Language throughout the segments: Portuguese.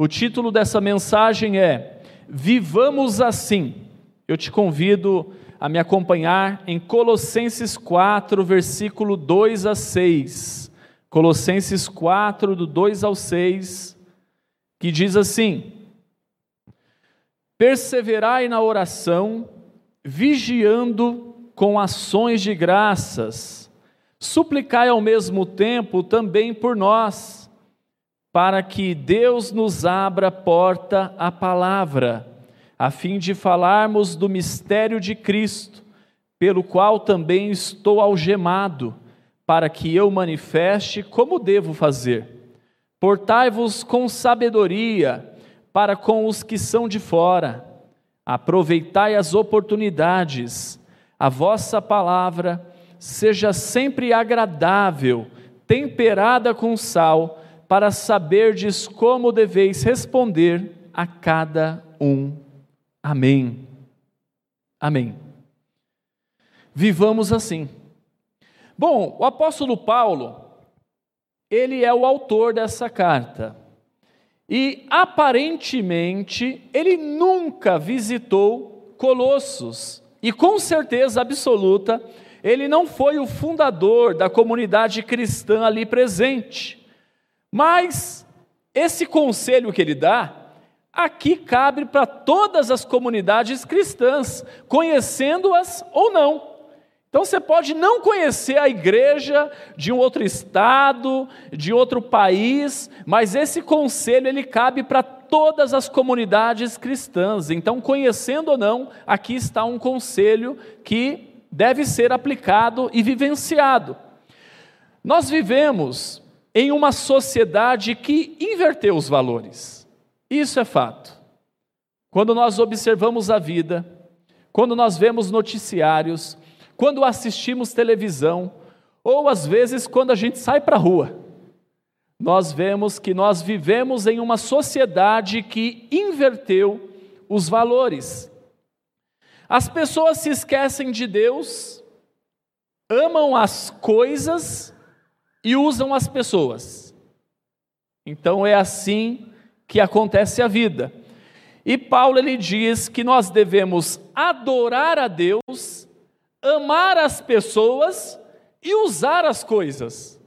O título dessa mensagem é Vivamos Assim. Eu te convido a me acompanhar em Colossenses 4, versículo 2 a 6. Colossenses 4, do 2 ao 6, que diz assim: Perseverai na oração, vigiando com ações de graças, suplicai ao mesmo tempo também por nós, para que Deus nos abra porta à palavra, a fim de falarmos do mistério de Cristo, pelo qual também estou algemado, para que eu manifeste como devo fazer. Portai-vos com sabedoria para com os que são de fora, aproveitai as oportunidades, a vossa palavra seja sempre agradável, temperada com sal, para saberdes como deveis responder a cada um. Amém. Amém. Vivamos assim. Bom, o apóstolo Paulo, ele é o autor dessa carta. E, aparentemente, ele nunca visitou Colossos. E, com certeza absoluta, ele não foi o fundador da comunidade cristã ali presente. Mas esse conselho que ele dá, aqui cabe para todas as comunidades cristãs, conhecendo-as ou não. Então você pode não conhecer a igreja de um outro estado, de outro país, mas esse conselho ele cabe para todas as comunidades cristãs. Então, conhecendo ou não, aqui está um conselho que deve ser aplicado e vivenciado. Nós vivemos em uma sociedade que inverteu os valores. Isso é fato. Quando nós observamos a vida, quando nós vemos noticiários, quando assistimos televisão, ou às vezes quando a gente sai para a rua, nós vemos que nós vivemos em uma sociedade que inverteu os valores. As pessoas se esquecem de Deus, amam as coisas e usam as pessoas. Então é assim que acontece a vida. E Paulo ele diz que nós devemos adorar a Deus, amar as pessoas e usar as coisas.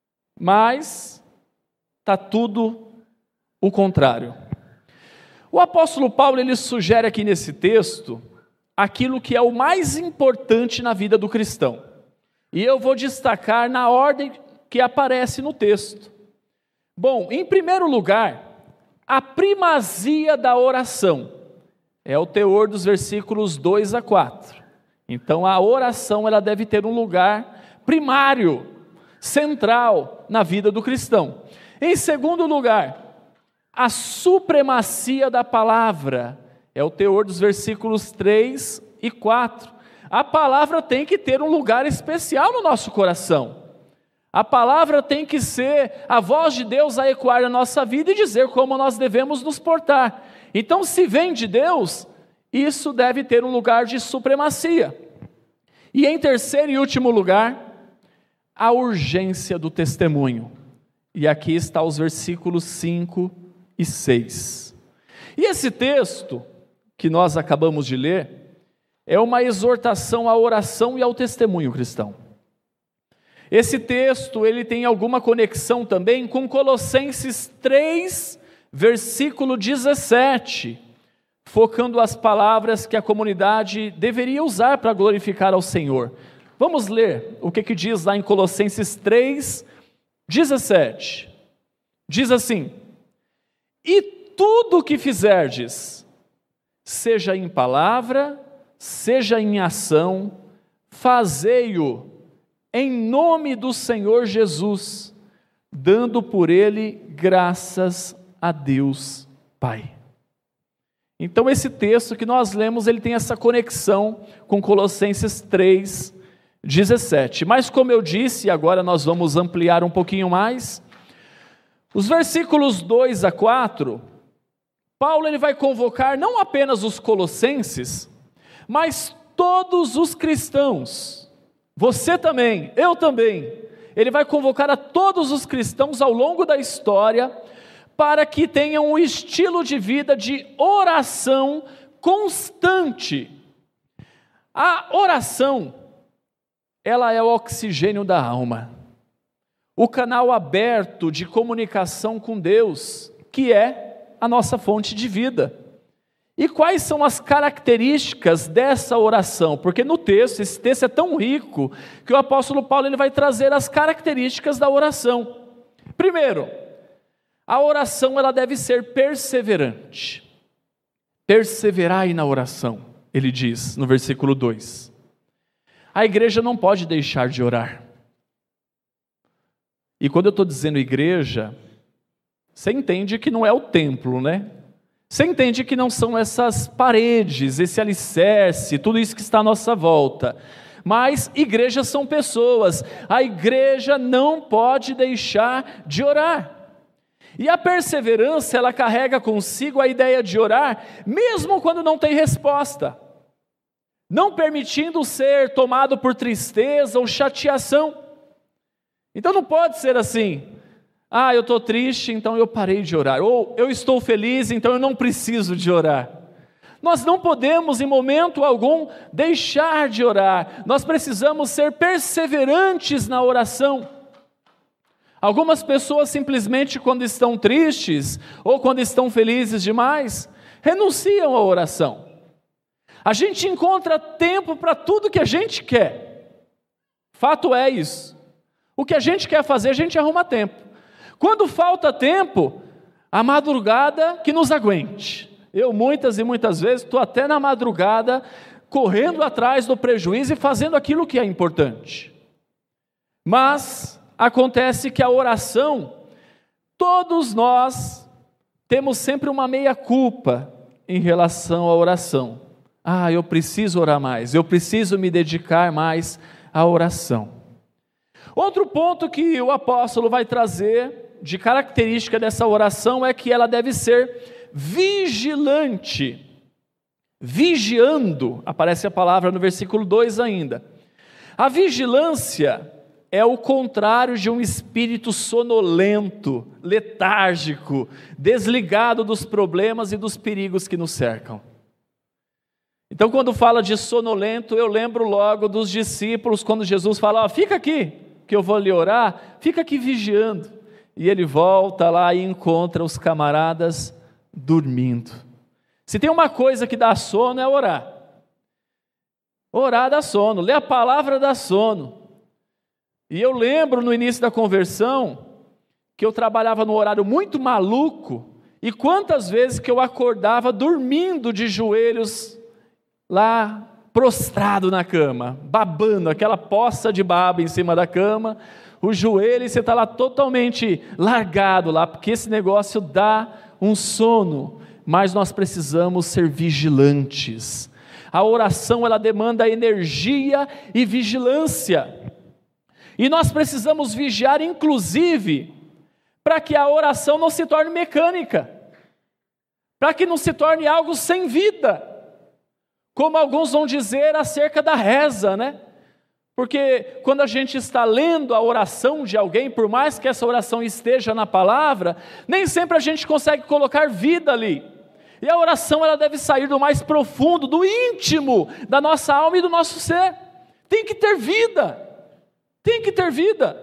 Mas está tudo o contrário. O apóstolo Paulo ele sugere aqui nesse texto aquilo que é o mais importante na vida do cristão. E eu vou destacar na ordem que aparece no texto. Bom, em primeiro lugar, a primazia da oração. É o teor dos versículos 2 a 4. Então a oração ela deve ter um lugar primário, central na vida do cristão. Em segundo lugar, a supremacia da palavra. É o teor dos versículos 3 e 4. A palavra tem que ter um lugar especial no nosso coração. A palavra tem que ser a voz de Deus a ecoar na nossa vida e dizer como nós devemos nos portar. Então, se vem de Deus, isso deve ter um lugar de supremacia. E em terceiro e último lugar, a urgência do testemunho. E aqui está os versículos 5 e 6. E esse texto que nós acabamos de ler é uma exortação à oração e ao testemunho cristão. Esse texto ele tem alguma conexão também com Colossenses 3, versículo 17, focando as palavras que a comunidade deveria usar para glorificar ao Senhor. Vamos ler o que diz lá em Colossenses 3, 17. Diz assim: E tudo o que fizerdes, seja em palavra, seja em ação, fazei-o em nome do Senhor Jesus, dando por ele graças a Deus Pai. Então esse texto que nós lemos, ele tem essa conexão com Colossenses 3, 17. Mas como eu disse, agora nós vamos ampliar um pouquinho mais. Os versículos 2 a 4, Paulo ele vai convocar não apenas os colossenses, mas todos os cristãos. Você também, eu também. Ele vai convocar a todos os cristãos ao longo da história para que tenham um estilo de vida de oração constante. A oração, ela é o oxigênio da alma, o canal aberto de comunicação com Deus, que é a nossa fonte de vida. E quais são as características dessa oração? Porque no texto, esse texto é tão rico, que o apóstolo Paulo ele vai trazer as características da oração. Primeiro, a oração ela deve ser perseverante. Perseverai na oração, ele diz no versículo 2. A igreja não pode deixar de orar. E quando eu estou dizendo igreja, você entende que não é o templo, né? Você entende que não são essas paredes, esse alicerce, tudo isso que está à nossa volta. Mas igrejas são pessoas. A igreja não pode deixar de orar. E a perseverança, ela carrega consigo a ideia de orar, mesmo quando não tem resposta. Não permitindo ser tomado por tristeza ou chateação. Então não pode ser assim. Eu estou triste, então eu parei de orar. Ou eu estou feliz, então eu não preciso de orar. Nós não podemos, em momento algum, deixar de orar. Nós precisamos ser perseverantes na oração. Algumas pessoas simplesmente, quando estão tristes, ou quando estão felizes demais, renunciam à oração. A gente encontra tempo para tudo que a gente quer. Fato é isso. O que a gente quer fazer, a gente arruma tempo. Quando falta tempo, a madrugada que nos aguente. Eu muitas e muitas vezes estou até na madrugada correndo atrás do prejuízo e fazendo aquilo que é importante. Mas acontece que a oração, todos nós temos sempre uma meia-culpa em relação à oração. Eu preciso orar mais, eu preciso me dedicar mais à oração. Outro ponto que o apóstolo vai trazer de característica dessa oração é que ela deve ser vigilante. Vigiando, aparece a palavra no versículo 2 ainda. A vigilância é o contrário de um espírito sonolento, letárgico, desligado dos problemas e dos perigos que nos cercam. Então, quando fala de sonolento, eu lembro logo dos discípulos, quando Jesus fala, fica aqui, que eu vou lhe orar, fica aqui vigiando. E ele volta lá e encontra os camaradas dormindo. Se tem uma coisa que dá sono, é orar. Orar dá sono, ler a palavra dá sono. E eu lembro no início da conversão, que eu trabalhava num horário muito maluco, e quantas vezes que eu acordava dormindo de joelhos lá, prostrado na cama, babando, aquela poça de baba em cima da cama, o joelho, e você está lá totalmente largado lá, porque esse negócio dá um sono, mas nós precisamos ser vigilantes. A oração, ela demanda energia e vigilância, e nós precisamos vigiar, inclusive, para que a oração não se torne mecânica, para que não se torne algo sem vida, como alguns vão dizer acerca da reza, né? Porque quando a gente está lendo a oração de alguém, por mais que essa oração esteja na palavra, nem sempre a gente consegue colocar vida ali. E a oração, ela deve sair do mais profundo, do íntimo da nossa alma e do nosso ser. Tem que ter vida. Tem que ter vida.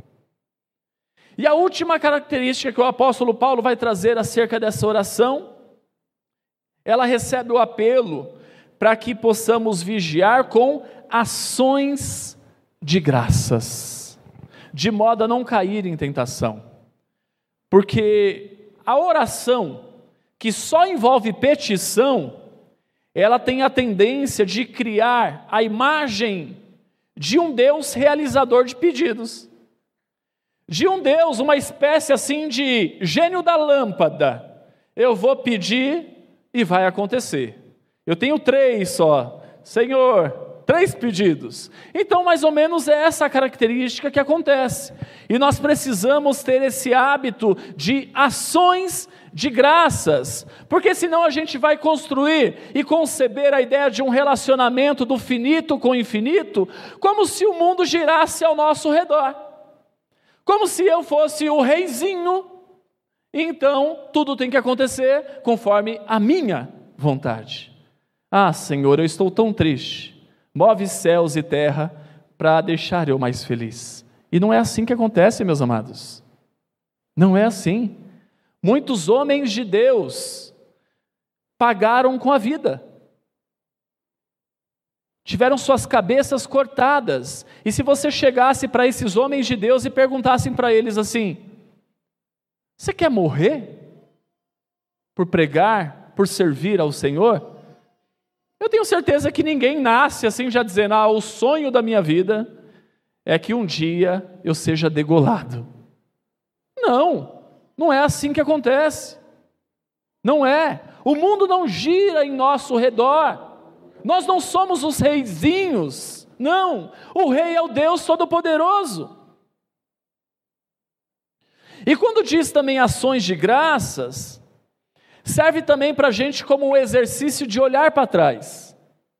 E a última característica que o apóstolo Paulo vai trazer acerca dessa oração, ela recebe o apelo para que possamos vigiar com ações de graças, de modo a não cair em tentação. Porque a oração que só envolve petição, ela tem a tendência de criar a imagem de um Deus realizador de pedidos. De um Deus, uma espécie assim de gênio da lâmpada. Eu vou pedir e vai acontecer. Eu tenho 3 só. Senhor, 3 pedidos. Então, mais ou menos é essa a característica que acontece. E nós precisamos ter esse hábito de ações de graças, porque senão a gente vai construir e conceber a ideia de um relacionamento do finito com o infinito, como se o mundo girasse ao nosso redor. Como se eu fosse o reizinho então tudo tem que acontecer conforme a minha vontade. Ah, Senhor, eu estou tão triste. Move céus e terra para deixar eu mais feliz. E não é assim que acontece, meus amados. Não é assim. Muitos homens de Deus pagaram com a vida. Tiveram suas cabeças cortadas. E se você chegasse para esses homens de Deus e perguntassem para eles assim: você quer morrer por pregar, por servir ao Senhor? Eu tenho certeza que ninguém nasce assim já dizendo: o sonho da minha vida é que um dia eu seja degolado. Não é assim que acontece. Não é. O mundo não gira em nosso redor. Nós não somos os reizinhos. Não. O rei é o Deus Todo-Poderoso. E quando diz também ações de graças, serve também para a gente como um exercício de olhar para trás.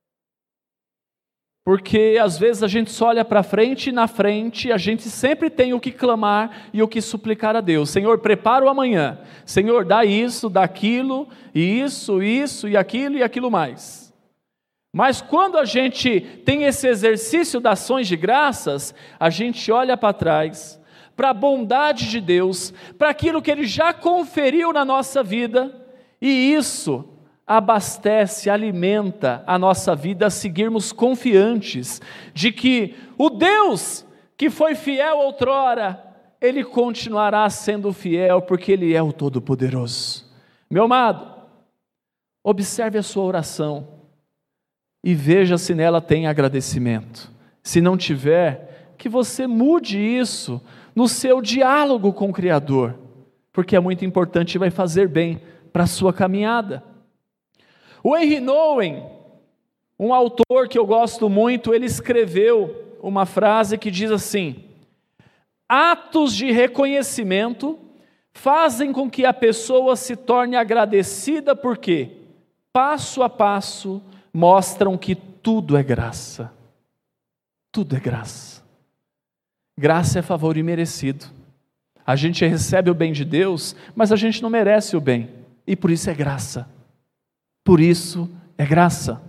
Porque às vezes a gente só olha para frente e na frente a gente sempre tem o que clamar e o que suplicar a Deus. Senhor, prepara o amanhã. Senhor, dá isso, dá aquilo, isso e aquilo mais. Mas quando a gente tem esse exercício das ações de graças, a gente olha para trás, para a bondade de Deus, para aquilo que Ele já conferiu na nossa vida, e isso abastece, alimenta a nossa vida a seguirmos confiantes de que o Deus que foi fiel outrora, Ele continuará sendo fiel, porque Ele é o Todo-Poderoso. Meu amado, observe a sua oração e veja se nela tem agradecimento. Se não tiver, que você mude isso no seu diálogo com o Criador, porque é muito importante e vai fazer bem para a sua caminhada. O Henry Nouwen, um autor que eu gosto muito, ele escreveu uma frase que diz assim: atos de reconhecimento fazem com que a pessoa se torne agradecida, porque passo a passo mostram que tudo é graça. Tudo é graça. Graça é favor imerecido. A gente recebe o bem de Deus, mas a gente não merece o bem, e por isso é graça. Por isso é graça.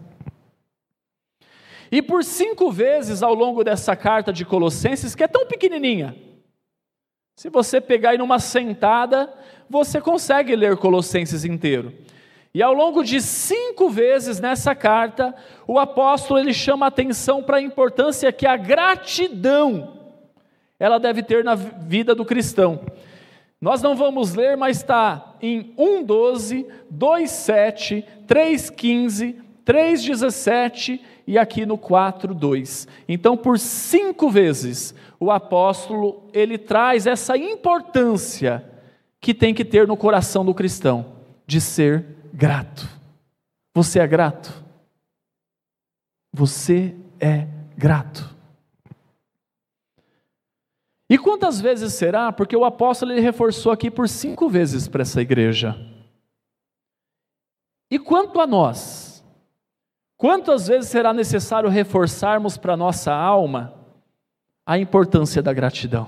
E por 5 vezes ao longo dessa carta de Colossenses, que é tão pequenininha, se você pegar aí numa sentada, você consegue ler Colossenses inteiro. E ao longo de 5 vezes nessa carta, o apóstolo ele chama a atenção para a importância que a gratidão ela deve ter na vida do cristão. Nós não vamos ler, mas está em 1:12, 2:7, 3:15, 3:17 e aqui no 4:2. Então, por 5 vezes, o apóstolo ele traz essa importância que tem que ter no coração do cristão, de ser grato. Você é grato? Você é grato. E quantas vezes será? Porque o apóstolo ele reforçou aqui por 5 vezes para essa igreja. E quanto a nós? Quantas vezes será necessário reforçarmos para a nossa alma a importância da gratidão?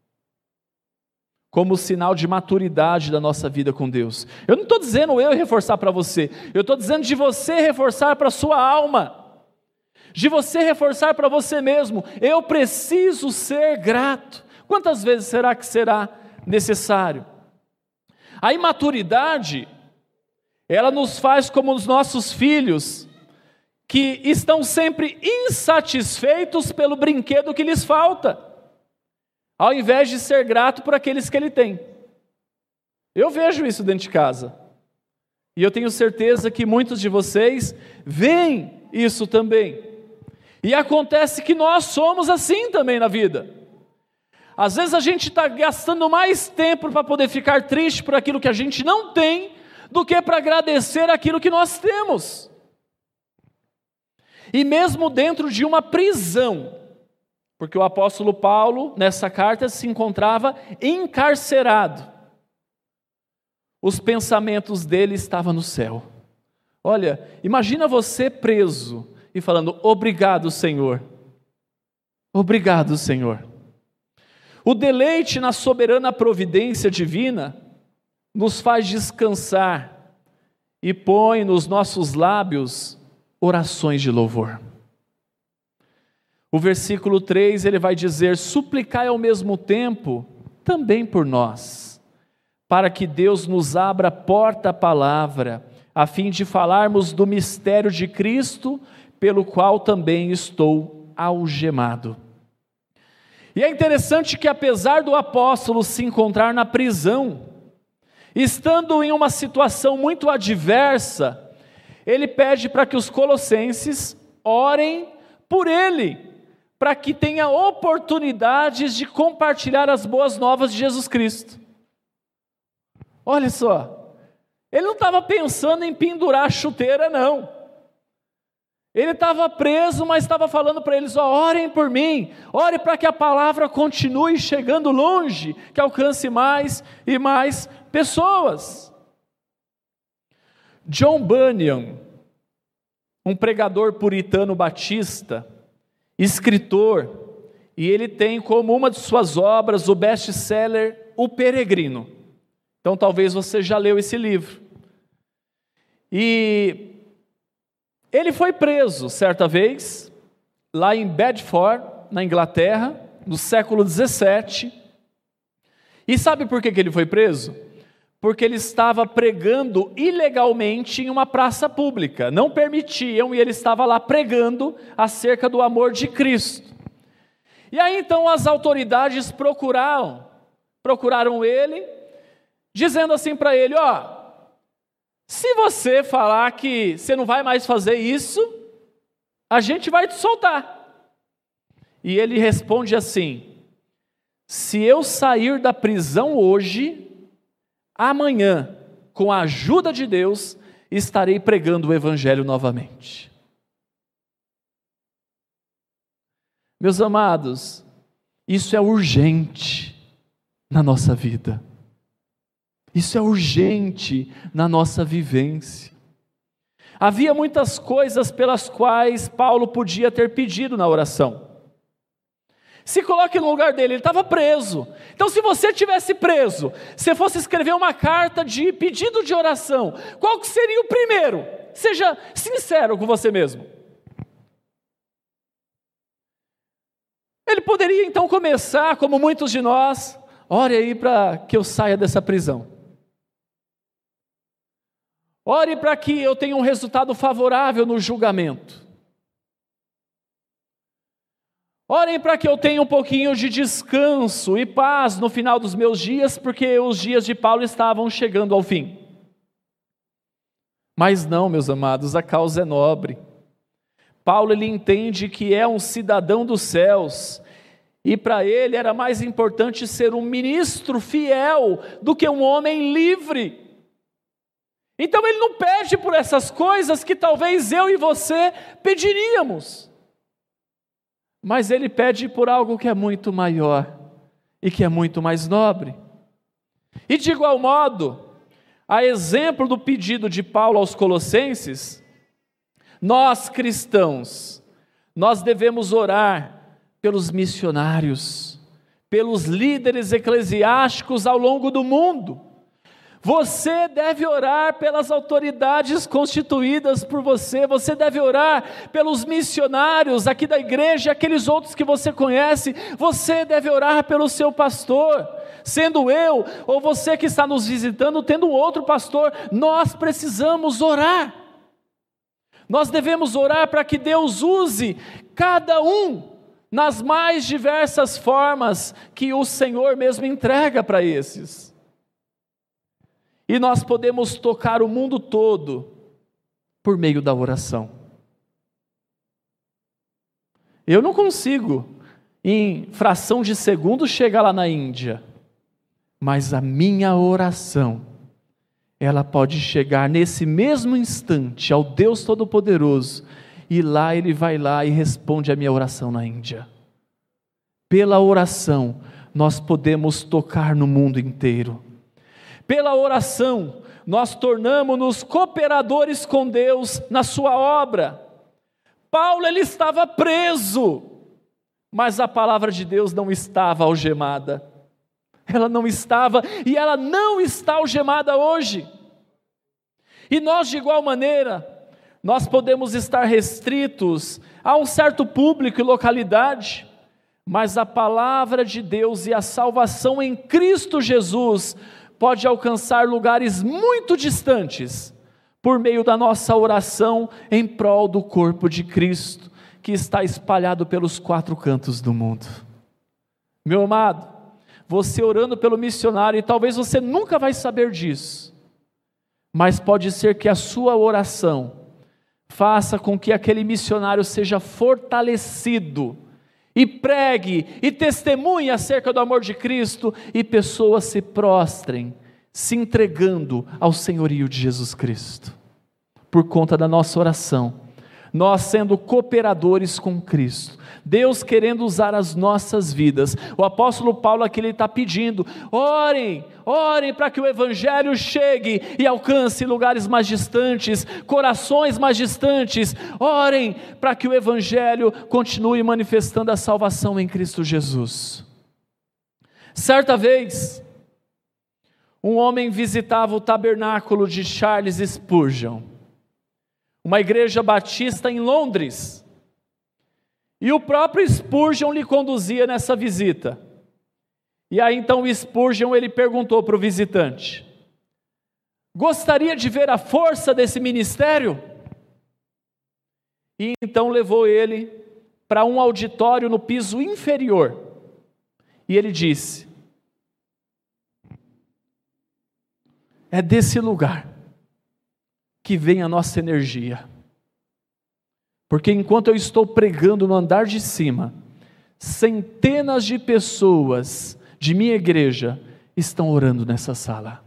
Como sinal de maturidade da nossa vida com Deus. Eu não estou dizendo eu reforçar para você, eu estou dizendo de você reforçar para a sua alma. De você reforçar para você mesmo, eu preciso ser grato. Quantas vezes será que será necessário? A imaturidade, ela nos faz como os nossos filhos, que estão sempre insatisfeitos pelo brinquedo que lhes falta, ao invés de ser grato por aqueles que ele tem. Eu vejo isso dentro de casa, e eu tenho certeza que muitos de vocês veem isso também. E acontece que nós somos assim também na vida. Às vezes a gente está gastando mais tempo para poder ficar triste por aquilo que a gente não tem, do que para agradecer aquilo que nós temos. E mesmo dentro de uma prisão, porque o apóstolo Paulo, nessa carta, se encontrava encarcerado. Os pensamentos dele estavam no céu. Olha, imagina você preso e falando: obrigado, Senhor. Obrigado, Senhor. O deleite na soberana providência divina nos faz descansar e põe nos nossos lábios orações de louvor. O versículo 3, ele vai dizer: suplicai ao mesmo tempo também por nós, para que Deus nos abra a porta à palavra, a fim de falarmos do mistério de Cristo, pelo qual também estou algemado. E é interessante que, apesar do apóstolo se encontrar na prisão, estando em uma situação muito adversa, ele pede para que os colossenses orem por ele, para que tenha oportunidades de compartilhar as boas novas de Jesus Cristo. Olha só, ele não estava pensando em pendurar a chuteira, não. Ele estava preso, mas estava falando para eles: orem por mim, orem para que a palavra continue chegando longe, que alcance mais e mais pessoas. John Bunyan, um pregador puritano batista, escritor, e ele tem como uma de suas obras o best-seller O Peregrino. Então talvez você já leu esse livro. E ele foi preso certa vez, lá em Bedford, na Inglaterra, no século 17. E sabe por que ele foi preso? Porque ele estava pregando ilegalmente em uma praça pública. Não permitiam, e ele estava lá pregando acerca do amor de Cristo. E aí então as autoridades procuraram ele, dizendo assim para ele: se você falar que você não vai mais fazer isso, a gente vai te soltar. E ele responde assim: se eu sair da prisão hoje, amanhã, com a ajuda de Deus, estarei pregando o Evangelho novamente. Meus amados, isso é urgente na nossa vida. Isso é urgente na nossa vivência. Havia muitas coisas pelas quais Paulo podia ter pedido na oração. Se coloque no lugar dele, ele estava preso. Então, se você tivesse preso, se fosse escrever uma carta de pedido de oração, qual que seria o primeiro? Seja sincero com você mesmo. Ele poderia então começar, como muitos de nós: ore aí para que eu saia dessa prisão. Ore para que eu tenha um resultado favorável no julgamento. Orem para que eu tenha um pouquinho de descanso e paz no final dos meus dias, porque os dias de Paulo estavam chegando ao fim. Mas não, meus amados, a causa é nobre. Paulo, ele entende que é um cidadão dos céus, e para ele era mais importante ser um ministro fiel do que um homem livre. Então ele não pede por essas coisas que talvez eu e você pediríamos, mas ele pede por algo que é muito maior e que é muito mais nobre. E de igual modo, a exemplo do pedido de Paulo aos Colossenses, nós cristãos, nós devemos orar pelos missionários, pelos líderes eclesiásticos ao longo do mundo. Você deve orar pelas autoridades constituídas por você, você deve orar pelos missionários aqui da igreja, aqueles outros que você conhece, você deve orar pelo seu pastor, sendo eu ou você que está nos visitando, tendo outro pastor, nós precisamos orar. Nós devemos orar para que Deus use cada um nas mais diversas formas que o Senhor mesmo entrega para esses. E nós podemos tocar o mundo todo por meio da oração. Eu não consigo, em fração de segundo, chegar lá na Índia, mas a minha oração, ela pode chegar nesse mesmo instante ao Deus Todo-Poderoso, e lá Ele vai lá e responde a minha oração na Índia. Pela oração, nós podemos tocar no mundo inteiro. Pela oração, nós tornamos-nos cooperadores com Deus na sua obra. Paulo, ele estava preso, mas a palavra de Deus não estava algemada. ela não estava, e ela não está algemada hoje. E nós, de igual maneira, nós podemos estar restritos a um certo público e localidade, mas a palavra de Deus e a salvação em Cristo Jesus pode alcançar lugares muito distantes, por meio da nossa oração em prol do corpo de Cristo, que está espalhado pelos 4 cantos do mundo. Meu amado, você orando pelo missionário, e talvez você nunca vai saber disso, mas pode ser que a sua oração faça com que aquele missionário seja fortalecido, e pregue, e testemunhe acerca do amor de Cristo, e pessoas se prostrem, se entregando ao senhorio de Jesus Cristo, por conta da nossa oração, nós sendo cooperadores com Cristo, Deus querendo usar as nossas vidas. O apóstolo Paulo aqui, ele está pedindo, orem para que o Evangelho chegue e alcance lugares mais distantes, corações mais distantes, orem para que o Evangelho continue manifestando a salvação em Cristo Jesus. Certa vez, um homem visitava o tabernáculo de Charles Spurgeon, uma igreja batista em Londres, e o próprio Spurgeon lhe conduzia nessa visita. E aí então o Spurgeon, ele perguntou para o visitante: gostaria de ver a força desse ministério? E então levou ele para um auditório no piso inferior, e ele disse: é desse lugar que vem a nossa energia, porque enquanto eu estou pregando no andar de cima, centenas de pessoas de minha igreja estão orando nessa sala,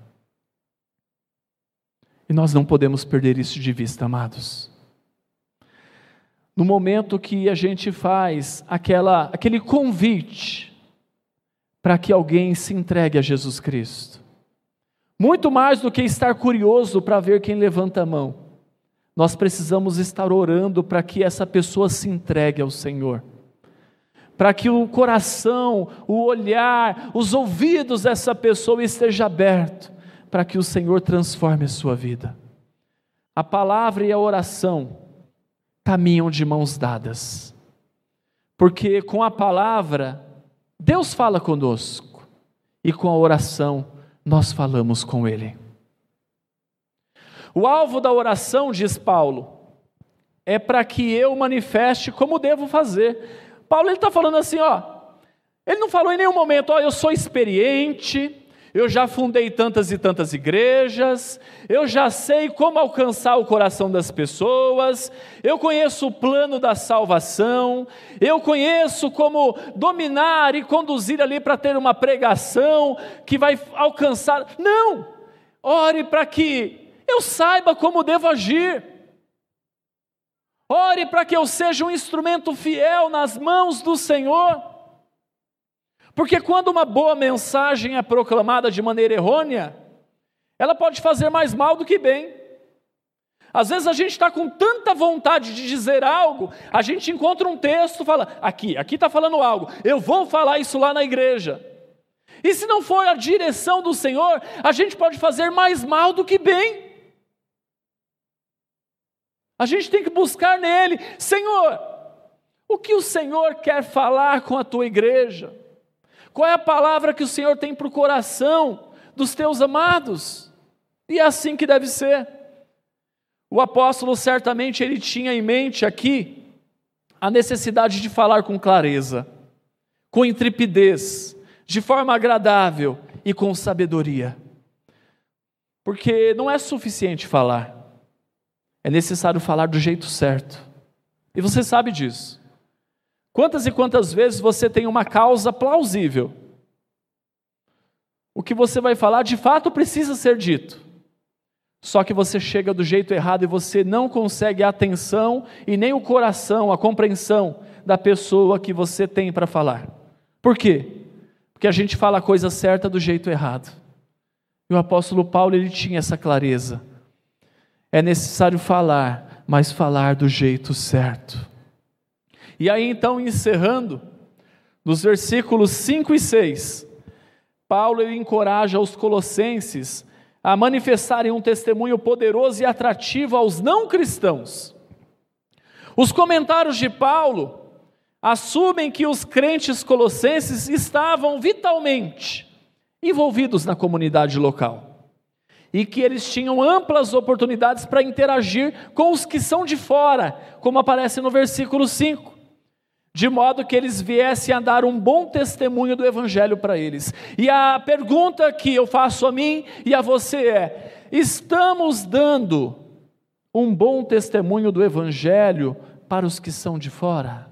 e nós não podemos perder isso de vista, amados. No momento que a gente faz aquele convite para que alguém se entregue a Jesus Cristo, muito mais do que estar curioso para ver quem levanta a mão, nós precisamos estar orando para que essa pessoa se entregue ao Senhor, para que o coração, o olhar, os ouvidos dessa pessoa estejam abertos, para que o Senhor transforme a sua vida. A palavra e a oração caminham de mãos dadas, porque com a palavra Deus fala conosco, e com a oração nós falamos com Ele. O alvo da oração, diz Paulo, é para que eu manifeste como devo fazer. Paulo está falando assim, ele não falou em nenhum momento, eu sou experiente, eu já fundei tantas e tantas igrejas, eu já sei como alcançar o coração das pessoas, eu conheço o plano da salvação, eu conheço como dominar e conduzir ali para ter uma pregação que vai alcançar. Não! Ore para que eu saiba como devo agir. Ore para que eu seja um instrumento fiel nas mãos do Senhor. Porque quando uma boa mensagem é proclamada de maneira errônea, ela pode fazer mais mal do que bem. Às vezes a gente está com tanta vontade de dizer algo, a gente encontra um texto e fala, aqui está falando algo, eu vou falar isso lá na igreja. E se não for a direção do Senhor, a gente pode fazer mais mal do que bem. A gente tem que buscar nele, Senhor, o que o Senhor quer falar com a tua igreja? Qual é a palavra que o Senhor tem para o coração dos teus amados? E é assim que deve ser. O apóstolo certamente ele tinha em mente aqui a necessidade de falar com clareza, com intrepidez, de forma agradável e com sabedoria. Porque não é suficiente falar. É necessário falar do jeito certo. E você sabe disso. Quantas e quantas vezes você tem uma causa plausível? O que você vai falar de fato precisa ser dito. Só que você chega do jeito errado e você não consegue a atenção e nem o coração, a compreensão da pessoa que você tem para falar. Por quê? Porque a gente fala a coisa certa do jeito errado. E o apóstolo Paulo, ele tinha essa clareza. É necessário falar, mas falar do jeito certo. E aí então, encerrando, nos versículos 5 e 6, Paulo ele encoraja os colossenses a manifestarem um testemunho poderoso e atrativo aos não cristãos. Os comentários de Paulo assumem que os crentes colossenses estavam vitalmente envolvidos na comunidade local e que eles tinham amplas oportunidades para interagir com os que são de fora, como aparece no versículo 5, de modo que eles viessem a dar um bom testemunho do evangelho para eles. E a pergunta que eu faço a mim e a você é: estamos dando um bom testemunho do evangelho para os que são de fora?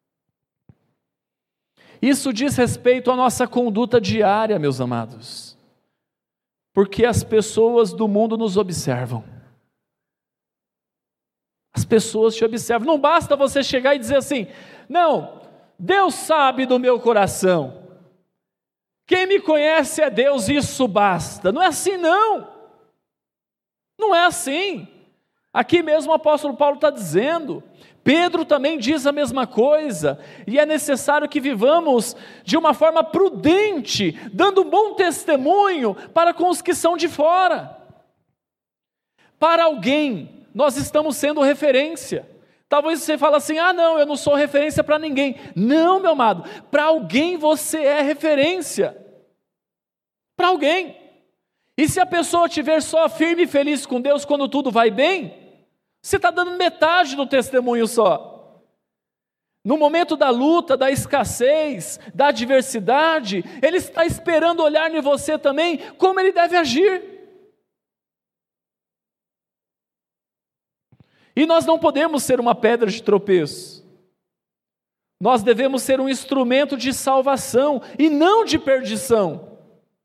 Isso diz respeito à nossa conduta diária, meus amados, porque as pessoas do mundo nos observam. As pessoas te observam. Não basta você chegar e dizer assim: não, Deus sabe do meu coração, quem me conhece é Deus, isso basta. Não é assim não, não é assim. Aqui mesmo o apóstolo Paulo está dizendo, Pedro também diz a mesma coisa, e é necessário que vivamos de uma forma prudente, dando um bom testemunho para com os que são de fora. Para alguém, nós estamos sendo referência. Talvez você fale assim: ah não, eu não sou referência para ninguém. Não, meu amado, para alguém você é referência. Para alguém. E se a pessoa estiver só firme e feliz com Deus quando tudo vai bem, você está dando metade do testemunho só. No momento da luta, da escassez, da adversidade, Ele está esperando olhar em você também como Ele deve agir. E nós não podemos ser uma pedra de tropeço. Nós devemos ser um instrumento de salvação e não de perdição.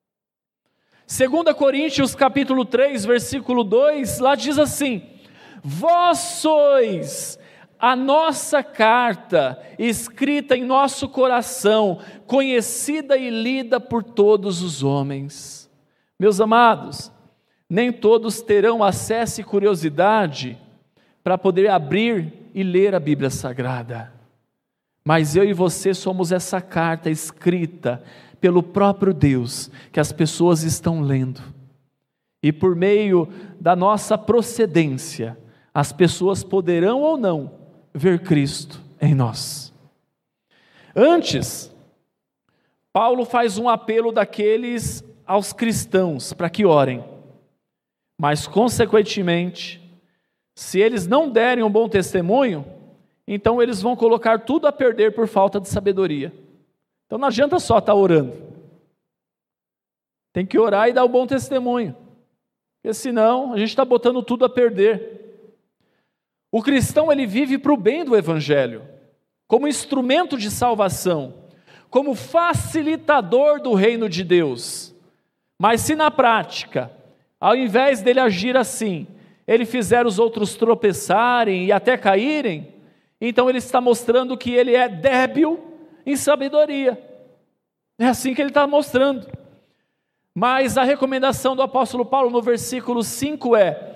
2 Coríntios capítulo 3, versículo 2, lá diz assim: vós sois a nossa carta, escrita em nosso coração, conhecida e lida por todos os homens. Meus amados, nem todos terão acesso e curiosidade para poder abrir e ler a Bíblia Sagrada. Mas eu e você somos essa carta escrita pelo próprio Deus, que as pessoas estão lendo. E por meio da nossa procedência, as pessoas poderão ou não ver Cristo em nós. Antes, Paulo faz um apelo daqueles aos cristãos para que orem, mas consequentemente, se eles não derem um bom testemunho, então eles vão colocar tudo a perder por falta de sabedoria. Então não adianta só estar orando, tem que orar e dar um bom testemunho, porque senão a gente está botando tudo a perder. O cristão ele vive para o bem do evangelho, como instrumento de salvação, como facilitador do reino de Deus. Mas se na prática, ao invés dele agir assim, ele fizer os outros tropeçarem e até caírem, então ele está mostrando que ele é débil em sabedoria. É assim que ele está mostrando. Mas a recomendação do apóstolo Paulo no versículo 5 é: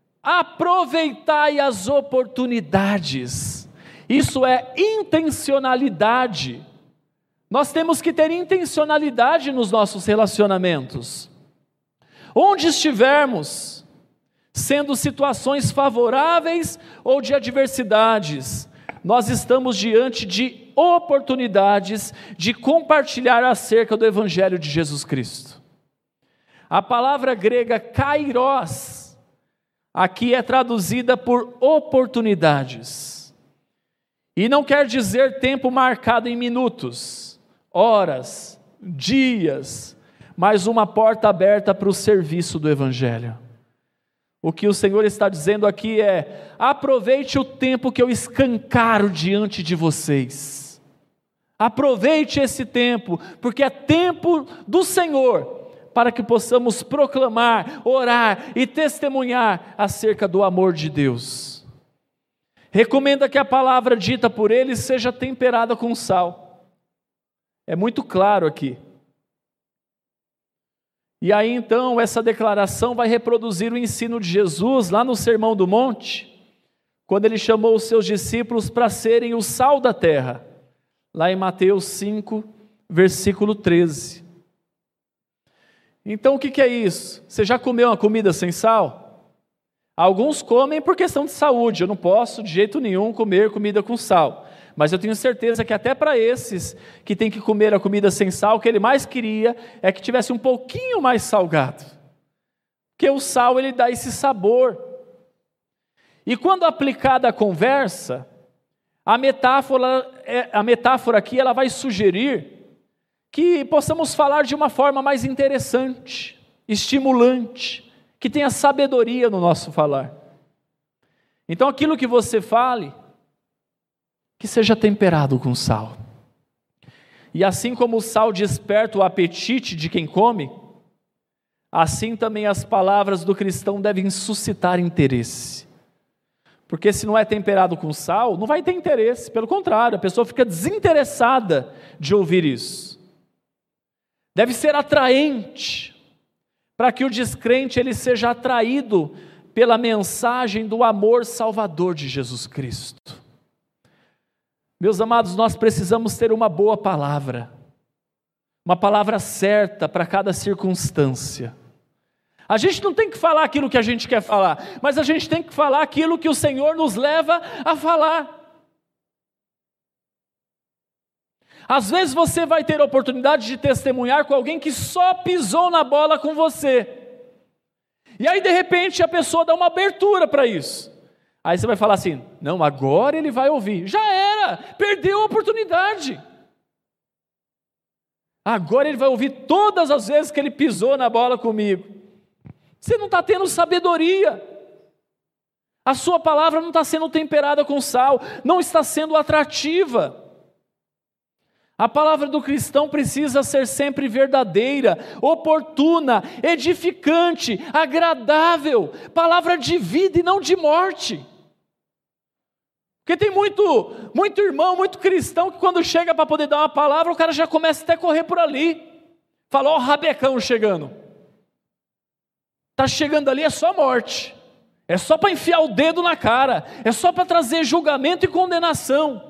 aproveitai as oportunidades. Isso é intencionalidade. Nós temos que ter intencionalidade nos nossos relacionamentos. Onde estivermos, sendo situações favoráveis ou de adversidades, nós estamos diante de oportunidades de compartilhar acerca do Evangelho de Jesus Cristo. A palavra grega kairos, aqui é traduzida por oportunidades. E não quer dizer tempo marcado em minutos, horas, dias, mas uma porta aberta para o serviço do Evangelho. O que o Senhor está dizendo aqui é: aproveite o tempo que eu escancaro diante de vocês. Aproveite esse tempo, porque é tempo do Senhor, para que possamos proclamar, orar e testemunhar acerca do amor de Deus. Recomenda que a palavra dita por ele seja temperada com sal. É muito claro aqui. E aí então essa declaração vai reproduzir o ensino de Jesus lá no Sermão do Monte, quando ele chamou os seus discípulos para serem o sal da terra, lá em Mateus 5, versículo 13. Então o que é isso? Você já comeu uma comida sem sal? Alguns comem por questão de saúde, eu não posso de jeito nenhum comer comida com sal. Mas eu tenho certeza que até para esses que têm que comer a comida sem sal, o que ele mais queria é que tivesse um pouquinho mais salgado. Porque o sal ele dá esse sabor. E quando aplicada à conversa, a metáfora aqui ela vai sugerir que possamos falar de uma forma mais interessante, estimulante, que tenha sabedoria no nosso falar. Então aquilo que você fale, que seja temperado com sal. E assim como o sal desperta o apetite de quem come, assim também as palavras do cristão devem suscitar interesse. Porque se não é temperado com sal, não vai ter interesse, pelo contrário, a pessoa fica desinteressada de ouvir isso. Deve ser atraente, para que o descrente ele seja atraído pela mensagem do amor salvador de Jesus Cristo. Meus amados, nós precisamos ter uma boa palavra, uma palavra certa para cada circunstância. A gente não tem que falar aquilo que a gente quer falar, mas a gente tem que falar aquilo que o Senhor nos leva a falar. Às vezes você vai ter a oportunidade de testemunhar com alguém que só pisou na bola com você. E aí de repente a pessoa dá uma abertura para isso. Aí você vai falar assim, não, agora ele vai ouvir. Já era, perdeu a oportunidade. Agora ele vai ouvir todas as vezes que ele pisou na bola comigo. Você não está tendo sabedoria. A sua palavra não está sendo temperada com sal, não está sendo atrativa. A palavra do cristão precisa ser sempre verdadeira, oportuna, edificante, agradável, palavra de vida e não de morte. Porque tem muito irmão, muito cristão que quando chega para poder dar uma palavra, o cara já começa até a correr por ali. Fala, ó o rabecão chegando. Está chegando ali, é só morte. É só para enfiar o dedo na cara. É só para trazer julgamento e condenação.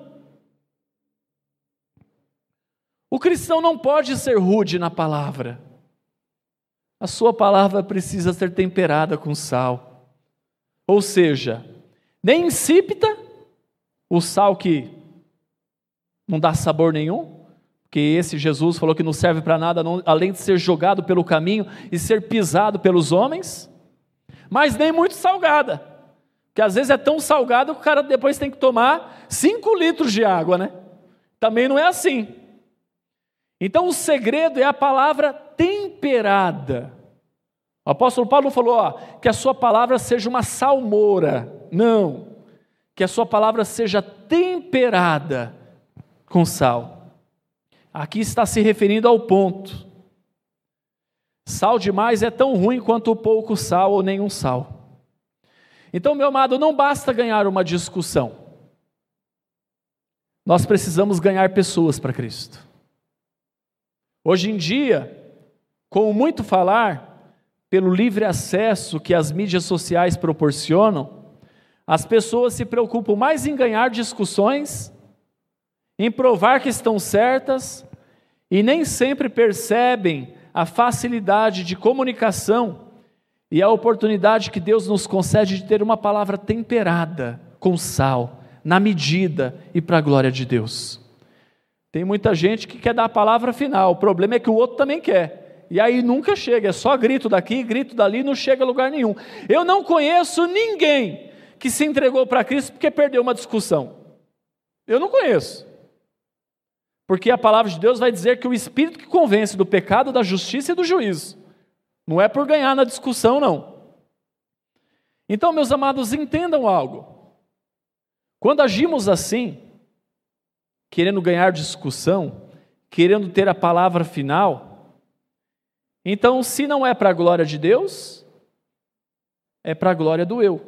O cristão não pode ser rude na palavra. A sua palavra precisa ser temperada com sal. Ou seja, nem insípida, o sal que não dá sabor nenhum, porque esse Jesus falou que não serve para nada, além de ser jogado pelo caminho e ser pisado pelos homens, mas nem muito salgada, porque às vezes é tão salgado que o cara depois tem que tomar 5 litros de água, né? Também não é assim. Então o segredo é a palavra temperada. O apóstolo Paulo não falou que a sua palavra seja uma salmoura, não, que a sua palavra seja temperada com sal. Aqui está se referindo ao ponto. Sal demais é tão ruim quanto o pouco sal ou nenhum sal. Então, meu amado, não basta ganhar uma discussão. Nós precisamos ganhar pessoas para Cristo. Hoje em dia, com muito falar, pelo livre acesso que as mídias sociais proporcionam, as pessoas se preocupam mais em ganhar discussões, em provar que estão certas, e nem sempre percebem a facilidade de comunicação e a oportunidade que Deus nos concede de ter uma palavra temperada com sal, na medida e para a glória de Deus. Tem muita gente que quer dar a palavra final, o problema é que o outro também quer, e aí nunca chega, é só grito daqui, grito dali, não chega a lugar nenhum. Eu não conheço ninguém que se entregou para Cristo porque perdeu uma discussão. Eu não conheço. Porque a palavra de Deus vai dizer que o Espírito que convence do pecado, da justiça e do juízo. Não é por ganhar na discussão, não. Então, meus amados, entendam algo. Quando agimos assim, querendo ganhar discussão, querendo ter a palavra final, então, se não é para a glória de Deus, é para a glória do eu.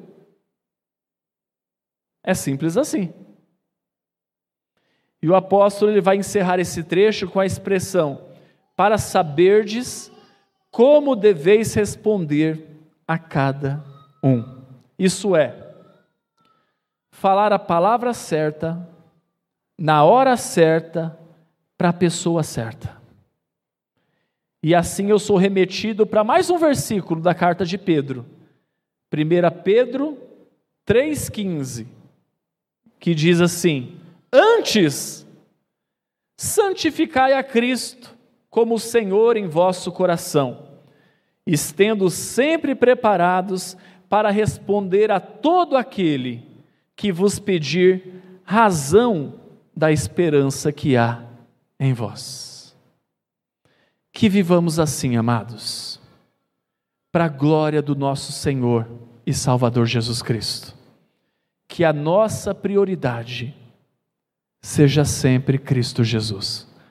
É simples assim. E o apóstolo ele vai encerrar esse trecho com a expressão, para saberdes como deveis responder a cada um. Isso é, falar a palavra certa, na hora certa, para a pessoa certa. E assim eu sou remetido para mais um versículo da carta de Pedro, 1 Pedro 3,15, que diz assim: antes, santificai a Cristo como Senhor em vosso coração, estando sempre preparados para responder a todo aquele que vos pedir razão da esperança que há em vós. Que vivamos assim, amados, para a glória do nosso Senhor e Salvador Jesus Cristo. Que a nossa prioridade seja sempre Cristo Jesus.